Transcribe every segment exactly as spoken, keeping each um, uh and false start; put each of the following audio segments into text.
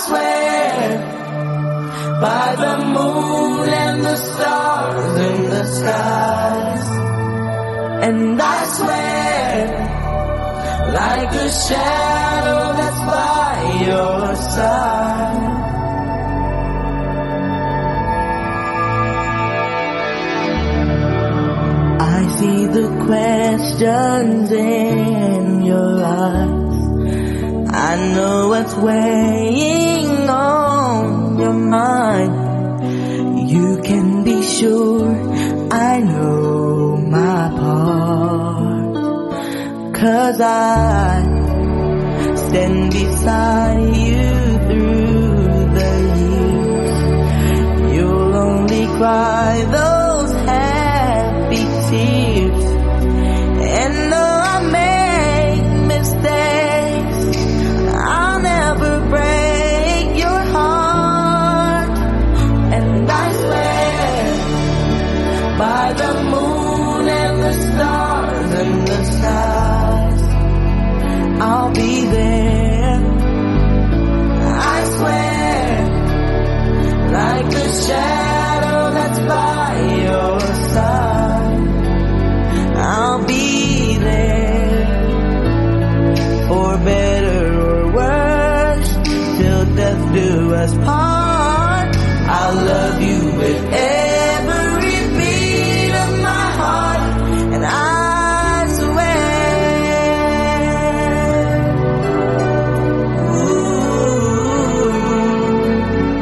swear by the moon and the stars in the skies. And I swear like a shadow that's by your side. I see the questions in your eyes. I know what's weighing on your mind. You can be sure I know my part, 'cause I stand beside you through the years. You'll only cry those happy tears. And though I make mistakes, I'll never break your heart. And I swear by the moon and the stars and the skies, I'll be there. I swear like a shadow that's by your side. I'll be there for better or worse, till death do us part. I'll love you with every beat of my heart, and I swear. Ooh.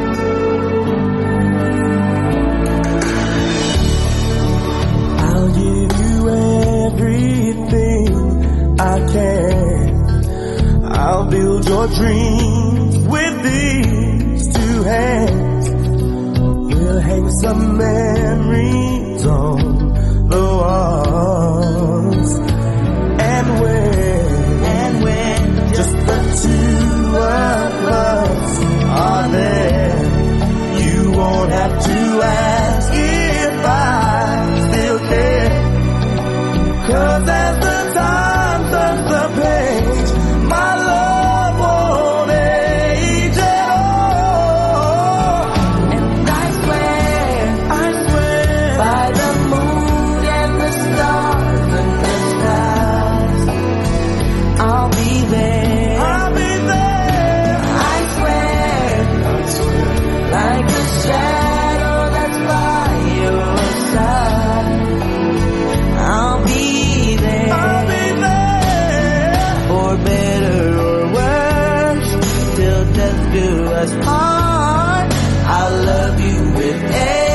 I'll give you everything I can. I'll build your dreams with these two hands. We'll hang some memories on the walls. And when, and when just the two of us are there, you won't have to ask if I still care. 'Cause as the time turns the page, my love won't age at all. And I swear, I swear by the moon and the stars and the skies, I'll be there. I'll be there. I swear, I swear like a shadow that's by your side. I'll be there. I'll be there for better or worse, till death do us part. I'll love you with everything.